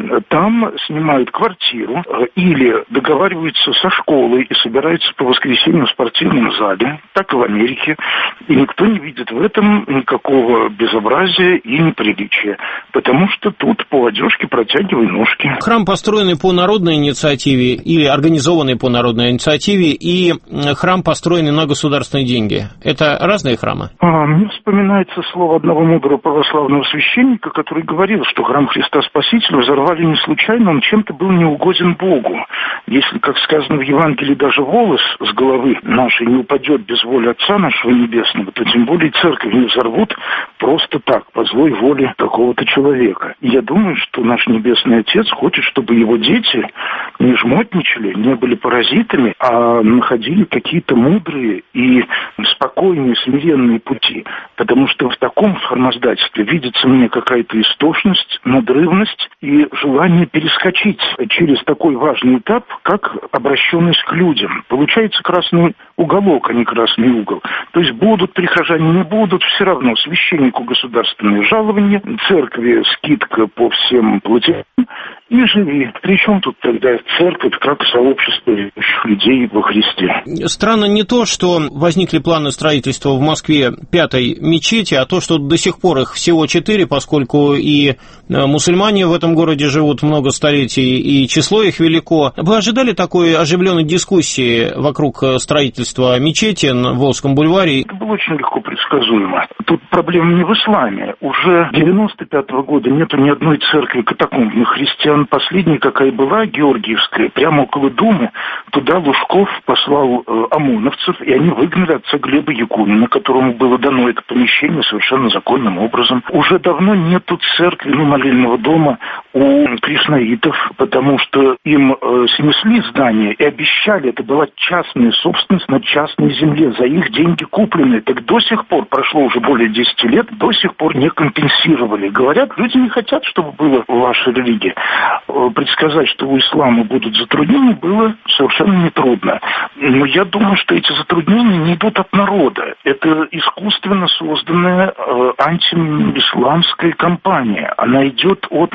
там снимают квартиру или договариваются со школой и собираются по воскресенью в спортивном зале, так и в Америке. И никто не видит в этом никакого безобразия и неприличия, потому что тут по одежке протягивай ножки. Храм, построенный по народной инициативе или организованный по народной инициативе, и храм, построенный на государственные деньги. Это разные храмы? А, мне вспоминается слово одного мудрого православного священника, который говорил, что храм Христа Спасителя взорвали не случайно, он чем-то был неугоден Богу. Если, как сказано в Евангелии, даже волос с головы нашей не упадет без воли Отца нашего Небесного, то тем более церковь не взорвут просто так, по злой воле какого-то человека. И я думаю, что наш Небесный Отец хочет, чтобы его дети не жмотничали, не были паразитами, а находили какие-то мудрые и спокойные, смиренные пути. Потому что в таком храмоздательстве видится мне какая-то истошность, надрывность и желание перескочить через такой важный этап, как обращенность к людям. Получается красный уголок, а не красный угол. То есть будут прихожане, не будут, все равно священнику государственное жалование, церкви скидка по всем платежам, и живи. Причем тут тогда церковь как сообщество верующих людей во Христе? Странно не то, что возникли планы строительства в Москве пятой мечети, а то, что до сих пор их всего четыре, поскольку и мусульмане в этом городе живут много столетий, и число их велико. Вы ожидали такой оживленной дискуссии вокруг строительства мечети на Волжском бульваре? Это было очень легко предсказуемо. Тут проблема не в исламе. Уже девяносто пятого года нету ни одной церкви катакомбных христиан. Последняя, какая была, Георгиевская, прямо около Думы, туда Лужков послал э, ОМОНовцев, и они выгнали отца Глеба Якунина, которому было дано это помещение совершенно законным образом. Уже давно нету церкви, ну, молельного дома у кришнаитов, потому что им э, снесли здание и обещали, это была частная собственность на частной земле, за их деньги купленные. Так до сих пор, прошло уже более десяти лет, до сих пор не компенсировали. Говорят, люди не хотят, чтобы было в вашей религии. Предсказать, что у ислама будут затруднения, было совершенно нетрудно. Но я думаю, что эти затруднения не идут от народа. Это искусственно созданная э, антиисламская кампания. Она идет от некоторых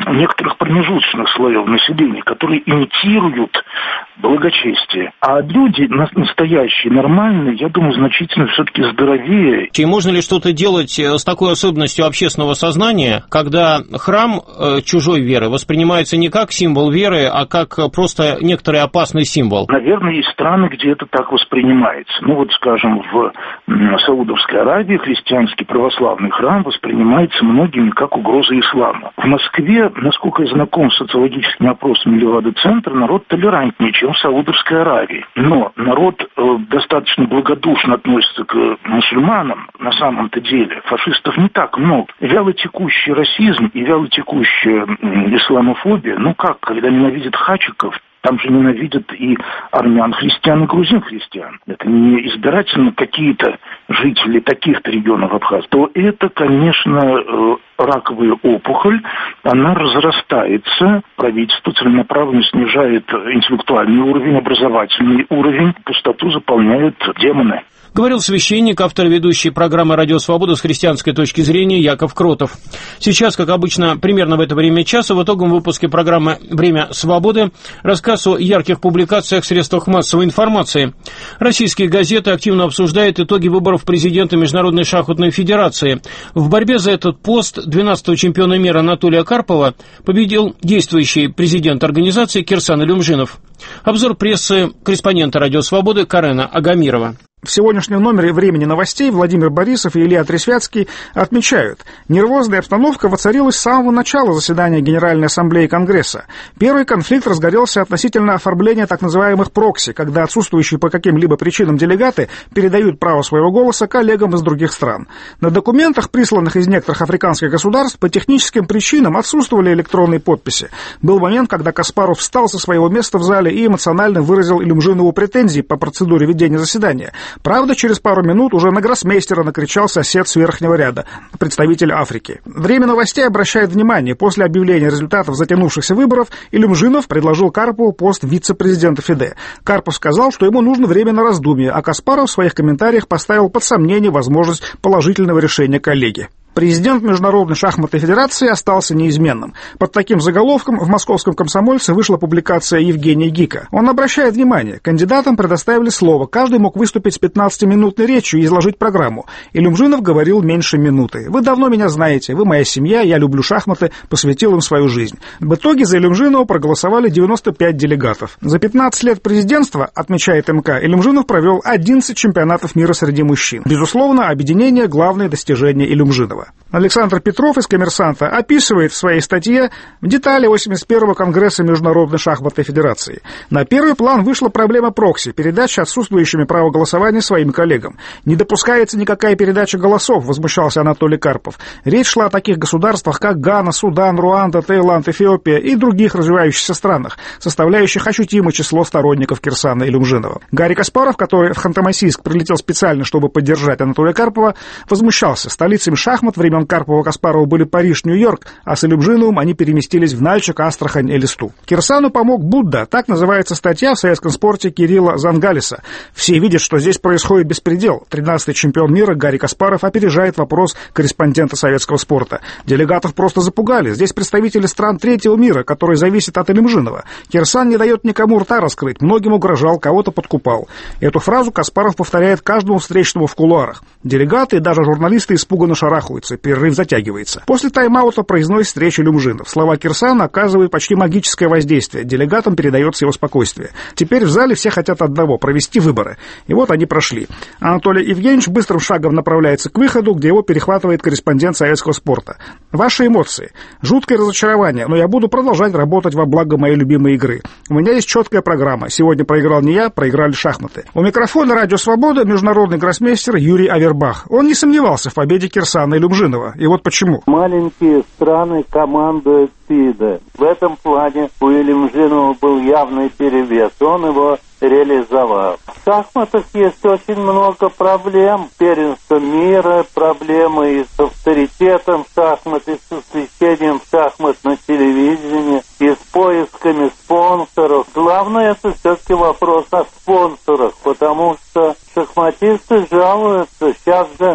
некоторых промежуточных слоев населения, которые имитируют благочестие. А люди настоящие, нормальные, я думаю, значительно все-таки здоровее. И можно ли что-то делать с такой особенностью общественного сознания, когда храм э, чужой веры воспринимается не как символ веры, а как просто некоторый опасный символ? Наверное, есть страны, где это так воспринимается. Ну вот, скажем, в Саудовской Аравии христианский православный храм воспринимается многими как угроза ислама. В Москве, насколько я знаком с социологическими опросами Левада-центра, народ толерантнее, чем в Саудовской Аравии. Но народ э, достаточно благодушно относится к мусульманам на самом-то деле. Фашистов не так много. Вялотекущий расизм и вялотекущая э, исламофобия, ну как, когда ненавидят хачиков, там же ненавидят и армян христиан, и грузин христиан. Это не избирательно какие-то жители таких-то регионов Абхазии. То это, конечно, раковая опухоль, она разрастается. Правительство целенаправленно снижает интеллектуальный уровень, образовательный уровень. Пустоту заполняют демоны. Говорил священник, автор ведущей программы «Радио Свобода» с христианской точки зрения Яков Кротов. Сейчас, как обычно, примерно в это время часа, в итоговом выпуске программы «Время свободы» рассказ о ярких публикациях в средствах массовой информации. Российские газеты активно обсуждают итоги выборов президента Международной шахматной федерации. В борьбе за этот пост двенадцатого чемпиона мира Анатолия Карпова победил действующий президент организации Кирсан Илюмжинов. Обзор прессы корреспондента «Радио Свободы» Карена Агамирова. В сегодняшнем номере «Времени новостей» Владимир Борисов и Илья Тресвятский отмечают, нервозная обстановка воцарилась с самого начала заседания Генеральной Ассамблеи Конгресса. Первый конфликт разгорелся относительно оформления так называемых прокси, когда отсутствующие по каким-либо причинам делегаты передают право своего голоса коллегам из других стран. На документах, присланных из некоторых африканских государств, по техническим причинам отсутствовали электронные подписи. Был момент, когда Каспаров встал со своего места в зале и эмоционально выразил Илюмжинову претензии по процедуре ведения заседания. Правда, через пару минут уже на гроссмейстера накричал сосед с верхнего ряда, представитель Африки. Время новостей обращает внимание, после объявления результатов затянувшихся выборов Илюмжинов предложил Карпову пост вице-президента ФИДЕ. Карпов сказал, что ему нужно время на раздумье, а Каспаров в своих комментариях поставил под сомнение возможность положительного решения коллеги. Президент Международной шахматной федерации остался неизменным. Под таким заголовком в московском «Комсомольце» вышла публикация Евгения Гика. Он обращает внимание, кандидатам предоставили слово, каждый мог выступить с пятнадцатиминутной речью и изложить программу. Илюмжинов говорил меньше минуты. «Вы давно меня знаете, вы моя семья, я люблю шахматы, посвятил им свою жизнь». В итоге за Илюмжинова проголосовали девяносто пять делегатов. За пятнадцать лет президентства, отмечает МК, Илюмжинов провел одиннадцать чемпионатов мира среди мужчин. Безусловно, объединение – главное достижение Илюмжинова. Александр Петров из «Коммерсанта» описывает в своей статье в детали восемьдесят первого Конгресса Международной шахматной федерации. На первый план вышла проблема прокси, передачи отсутствующими право голосования своим коллегам. Не допускается никакая передача голосов, возмущался Анатолий Карпов. Речь шла о таких государствах, как Гана, Судан, Руанда, Таиланд, Эфиопия и других развивающихся странах, составляющих ощутимое число сторонников Кирсана Илюмжинова. Гарри Каспаров, который в Ханты-Мансийск прилетел специально, чтобы поддержать Анатолия Карпова, возмущался. Столицами шахмат времен Карпова-Каспарова были Париж, Нью-Йорк, а с Илюмжиновым они переместились в Нальчик, Астрахань и Элисту. Кирсану помог Будда, так называется статья в советском спорте Кирилла Зангалиса. Все видят, что здесь происходит беспредел. тринадцатый чемпион мира Гарри Каспаров опережает вопрос корреспондента советского спорта. Делегатов просто запугали. Здесь представители стран третьего мира, которые зависят от Илюмжинова. Кирсан не дает никому рта раскрыть, многим угрожал, кого-то подкупал. Эту фразу Каспаров повторяет каждому встречному в кулуарах. Делегаты и даже журналисты испуганно шарахаются, перерыв затягивается. После тайм-аута произносит речь Илюмжинов. Слова Кирсана оказывают почти магическое воздействие. Делегатам передается его спокойствие. Теперь в зале все хотят одного – провести выборы. И вот они прошли. Анатолий Евгеньевич быстрым шагом направляется к выходу, где его перехватывает корреспондент советского спорта. Ваши эмоции. Жуткое разочарование, но я буду продолжать работать во благо моей любимой игры. У меня есть четкая программа. Сегодня проиграл не я, проиграли шахматы. У микрофона «Радио Свобода» международный гроссмейстер Юрий Авербах. Он не сомневался в победе Кирсана Илюмжинова. И вот почему. Маленькие страны командуют ФИДЕ. В этом плане у Илюмжинова был явный перевес. Он его реализовал. В шахматах есть очень много проблем. Первенство мира, проблемы и с авторитетом шахмат, и с освещением шахмат на телевидении, и с поисками спонсоров. Главное, это все-таки вопрос о спонсорах, потому что шахматисты жалуются. Сейчас же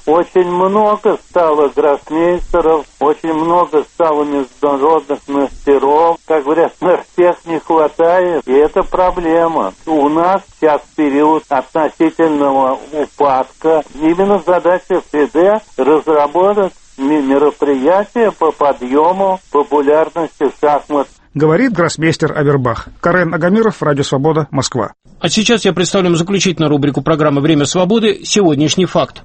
Очень много стало гроссмейстеров, очень много стало международных мастеров. Как говорят, всех не хватает, и это проблема. У нас сейчас период относительного упадка. Именно задача ФИДЕ разработать мероприятия по подъему популярности шахмат. Говорит гроссмейстер Авербах. Карен Агамиров, Радио Свобода, Москва. А сейчас я представлю заключительную рубрику программы «Время свободы» «Сегодняшний факт».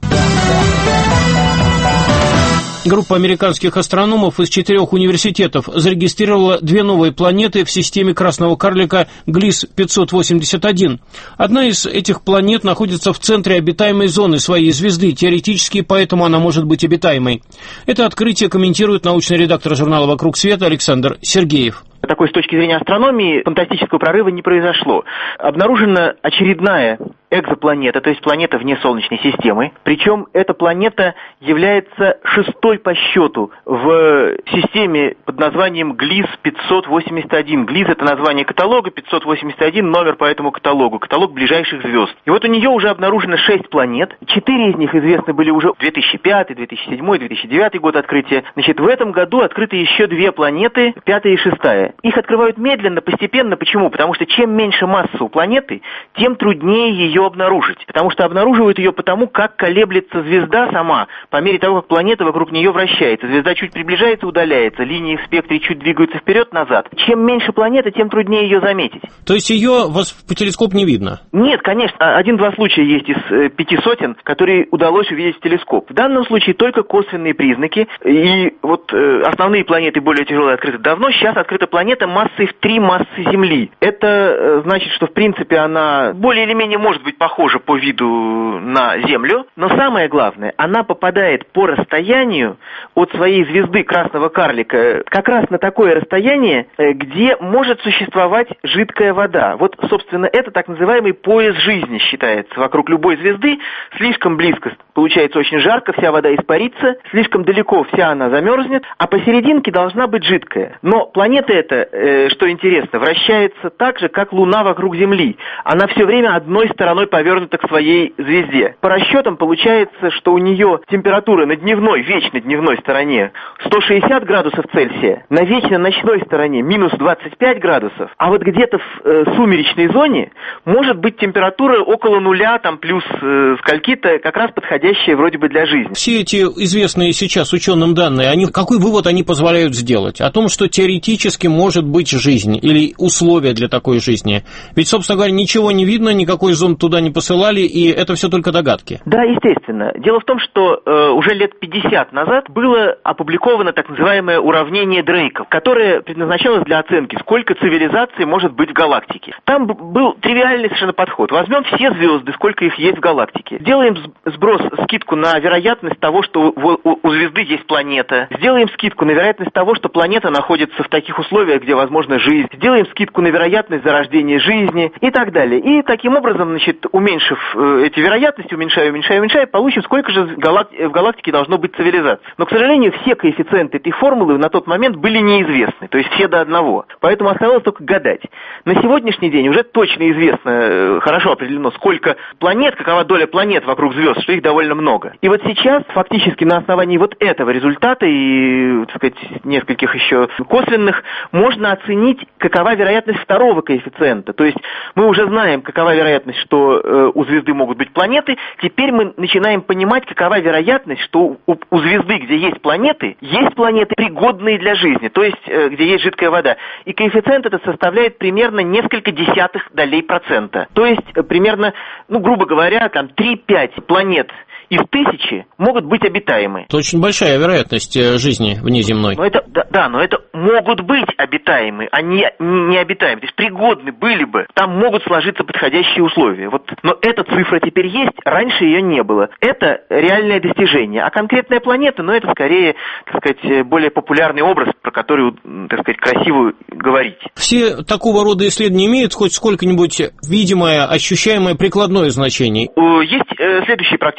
Группа американских астрономов из четырех университетов зарегистрировала две новые планеты в системе красного карлика Глис пятьсот восемьдесят один. Одна из этих планет находится в центре обитаемой зоны своей звезды, теоретически поэтому она может быть обитаемой. Это открытие комментирует научный редактор журнала «Вокруг света» Александр Сергеев. Такой с точки зрения астрономии фантастического прорыва не произошло. Обнаружена очередная экзопланета, то есть планета вне Солнечной системы. Причем эта планета является шестой по счету в системе под названием Глис пятьсот восемьдесят один. Глис — это название каталога, пятьсот восемьдесят один — номер по этому каталогу, каталог ближайших звезд. И вот у нее уже обнаружено шесть планет. Четыре из них известны были уже в две тысячи пятый, две тысячи седьмой, две тысячи девятый год открытия. Значит, в этом году открыты еще две планеты, пятая и шестая. Их открывают медленно, постепенно. Почему? Потому что чем меньше масса у планеты, тем труднее ее обнаружить. Потому что обнаруживают ее потому, как колеблется звезда сама, по мере того, как планета вокруг нее вращается. Звезда чуть приближается, удаляется, линии в спектре чуть двигаются вперед-назад. Чем меньше планета, тем труднее ее заметить. То есть ее вас по телескопу не видно? Нет, конечно. Один-два случая есть из э, пяти сотен, которые удалось увидеть в телескоп. В данном случае только косвенные признаки. И вот э, основные планеты более тяжелые открыты давно. Сейчас открыта планета массой в три массы Земли. Это э, значит, что в принципе она более или менее может быть похожа по виду на Землю. Но самое главное, она попадает по расстоянию от своей звезды красного карлика как раз на такое расстояние, э, где может существовать жидкая вода. Вот, собственно, это так называемый пояс жизни считается. Вокруг любой звезды слишком близко получается очень жарко, вся вода испарится, слишком далеко вся она замерзнет, а посерединке должна быть жидкая. Но планета эта, э, что интересно, вращается так же, как Луна вокруг Земли. Она все время одной стороной повернута к своей звезде. По расчетам получается, что у нее температура на дневной, вечной дневной стороне сто шестьдесят градусов Цельсия, на вечной ночной стороне минус двадцать пять градусов, а вот где-то в э, сумеречной зоне может быть температура около нуля, там плюс э, скольки-то, как раз подходящая вроде бы для жизни. Все эти известные сейчас ученым данные, они, какой вывод они позволяют сделать? О том, что теоретически может быть жизнь или условия для такой жизни. Ведь, собственно говоря, ничего не видно, никакой зонд туда не посылали, и это все только догадки. Да, естественно. Дело в том, что э, уже лет пятьдесят назад было опубликовано так называемое уравнение Дрейка, которое предназначалось для оценки, сколько цивилизаций может быть в галактике. Там был тривиальный совершенно подход. Возьмем все звезды, сколько их есть в галактике. Сделаем сброс, скидку на вероятность того, что у звезды есть планета. Сделаем скидку на вероятность того, что планета находится в таких условиях, где возможна жизнь. Сделаем скидку на вероятность зарождения жизни и так далее. И таким образом, значит, уменьшив э, эти вероятности, уменьшая, уменьшая, уменьшая, получим, сколько же в галактике должно быть цивилизаций. Но, к сожалению, все коэффициенты этой формулы на тот момент были неизвестны. То есть все до одного. Поэтому оставалось только гадать. На сегодняшний день уже точно известно, хорошо определено, сколько планет, какова доля планет вокруг звезд, что их довольно много. И вот сейчас фактически на основании вот этого результата и, так сказать, нескольких еще косвенных можно оценить, какова вероятность второго коэффициента. То есть мы уже знаем, какова вероятность, что э, у звезды могут быть планеты. Теперь мы начинаем понимать, какова вероятность, что у, у звезды, где есть планеты, есть планеты, пригодные для жизни, то есть э, где есть жидкая вода. И коэффициент этот составляет примерно несколько десятых долей процента. То есть э, примерно, ну, грубо говоря, там три-пять планет из тысячи могут быть обитаемы. Это очень большая вероятность жизни внеземной. Но это, да, да, но это могут быть обитаемы, а не, не обитаемы. То есть пригодны были бы, там могут сложиться подходящие условия. Вот. Но эта цифра теперь есть, раньше ее не было. Это реальное достижение. А конкретная планета, ну, это скорее, так сказать, более популярный образ, про который, так сказать, красиво говорить. Все такого рода исследования имеют хоть сколько-нибудь видимое, ощущаемое прикладное значение? Есть следующие практические истории.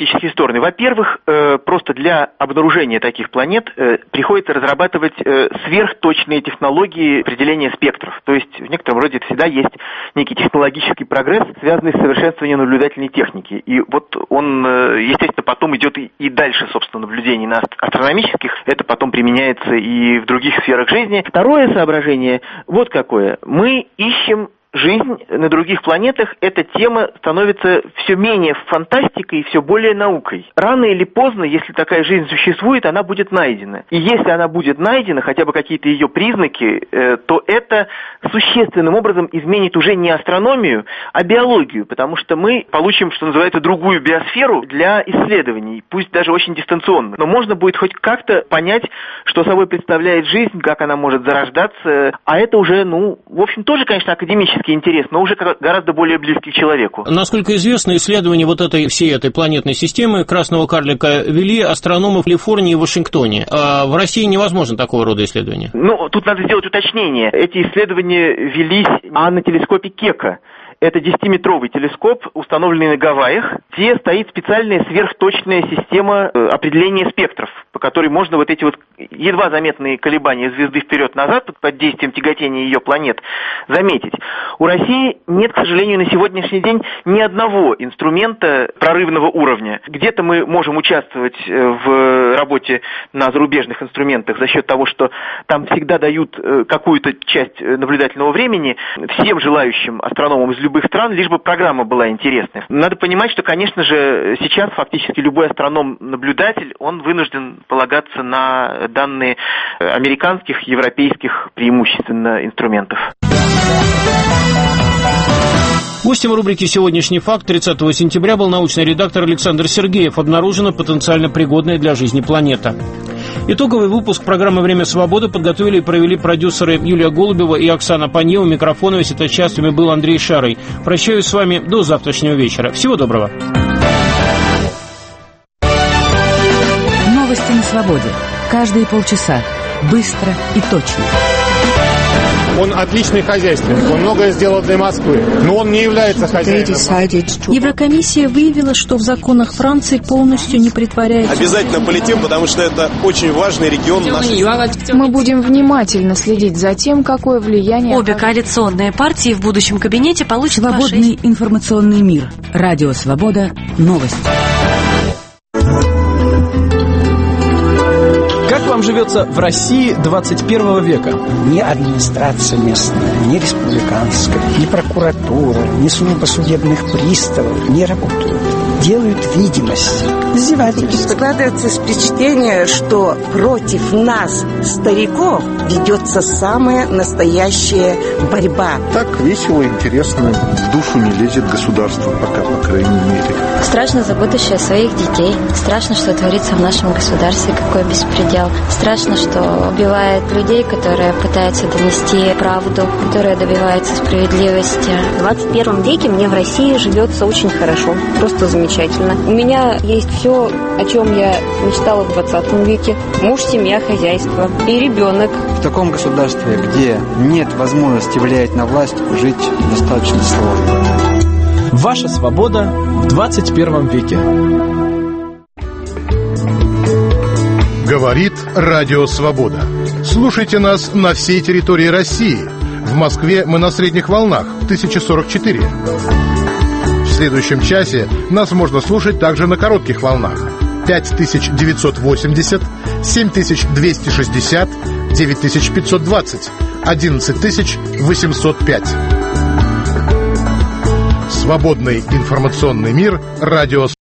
стороны. Во-первых, э, просто для обнаружения таких планет э, приходится разрабатывать э, сверхточные технологии определения спектров. То есть в некотором роде это всегда есть некий технологический прогресс, связанный с совершенствованием наблюдательной техники. И вот он, э, естественно, потом идет и, и дальше, собственно, наблюдений на астрономических. Это потом применяется и в других сферах жизни. Второе соображение вот какое. Мы ищем жизнь на других планетах, эта тема становится все менее фантастикой и все более наукой. Рано или поздно, если такая жизнь существует, она будет найдена. И если она будет найдена, хотя бы какие-то ее признаки, э, то это существенным образом изменит уже не астрономию, а биологию, потому что мы получим, что называется, другую биосферу для исследований, пусть даже очень дистанционно. Но можно будет хоть как-то понять, что собой представляет жизнь, как она может зарождаться, а это уже, ну, в общем, тоже, конечно, академически интерес, но уже гораздо более близкий к человеку. Насколько известно, исследования вот этой всей этой планетной системы красного карлика вели астрономы в Калифорнии и Вашингтоне. А в России невозможно такого рода исследования. Ну, тут надо сделать уточнение. Эти исследования велись а на телескопе Кека. Это десятиметровый телескоп, установленный на Гавайях, где стоит специальная сверхточная система определения спектров, по которой можно вот эти вот едва заметные колебания звезды вперед-назад под действием тяготения ее планет заметить. У России нет, к сожалению, на сегодняшний день ни одного инструмента прорывного уровня. Где-то мы можем участвовать в работе на зарубежных инструментах за счет того, что там всегда дают какую-то часть наблюдательного времени всем желающим астрономам из любых стран, лишь бы программа была интересной. Надо понимать, что, конечно же, сейчас фактически любой астроном-наблюдатель, он вынужден полагаться на данные американских, европейских, преимущественно, инструментов. Гостем рубрики «Сегодняшний факт» тридцатого сентября был научный редактор Александр Сергеев. Обнаружена потенциально пригодная для жизни планета. Итоговый выпуск программы «Время свободы» подготовили и провели продюсеры Юлия Голубева и Оксана Панье. У микрофона весь этот час с вами был Андрей Шарый. Прощаюсь с вами до завтрашнего вечера. Всего доброго. Новости на свободе. Каждые полчаса. Быстро и точно. Он отличный хозяйственник, он многое сделал для Москвы, но он не является хозяином. Еврокомиссия выявила, что в законах Франции полностью не притворяется. Обязательно полетим, потому что это очень важный регион нашей. Мы будем внимательно следить за тем, какое влияние... Обе коалиционные партии в будущем кабинете получат... Свободный информационный мир. Радио «Свобода». Новости. Как вам живется в России двадцать первого века? Ни администрация местная, ни республиканская, ни прокуратура, ни служба судебных приставов не работают. Делают видимость. Издевательство. Складывается впечатление, что против нас, стариков, ведется самая настоящая борьба. Так весело, интересно. В душу не лезет государство пока, по крайней мере. Страшно за будущее своих детей. Страшно, что творится в нашем государстве, какой беспредел. Страшно, что убивают людей, которые пытаются донести правду, которые добиваются справедливости. В двадцать первом веке мне в России живется очень хорошо. Просто замечательно. У меня есть все, о чем я мечтала в двадцатом веке. Муж, семья, хозяйство и ребенок. В таком государстве, где нет возможности влиять на власть, жить достаточно сложно. Ваша свобода в двадцать первом веке. Говорит Радио Свобода. Слушайте нас на всей территории России. В Москве мы на средних волнах тысяча сорок четыре. В следующем часе нас можно слушать также на коротких волнах. пять тысяч девятьсот восемьдесят, семь тысяч двести шестьдесят, девять тысяч пятьсот двадцать, одиннадцать тысяч восемьсот пять. Свободный информационный мир. Радио